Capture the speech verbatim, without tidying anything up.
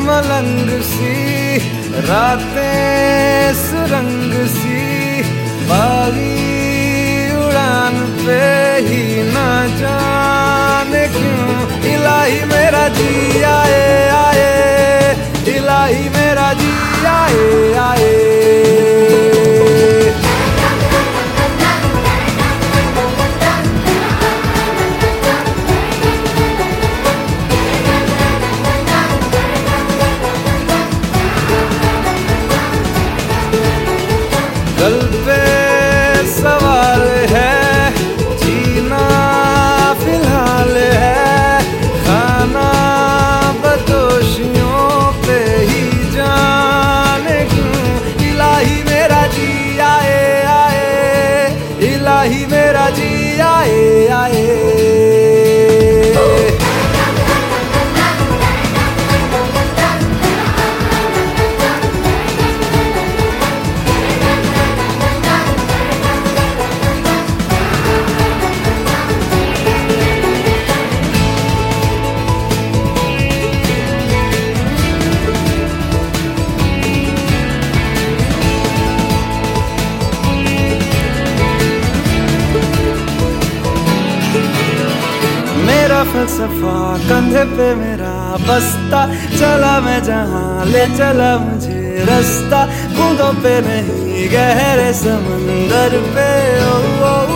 मलंग सी रातें सुरंग सी, बागी उड़ान पे ही ना जाने क्यों इलाही मेरा जी आए आए, इलाही मेरा जी आए आए। दिल पे सवाल है, जीना फिलहाल है, खाना बदोशियों पे ही जाने क्यों इलाही मेरा जी आए आए, इलाही मेरा जी आए आए। मेरा फलसफा कंधे पे मेरा बस्ता, चला मैं जहाँ ले चला मुझे रास्ता, बूंदों पे नहीं गहरे समंदर पे। ओ, ओ,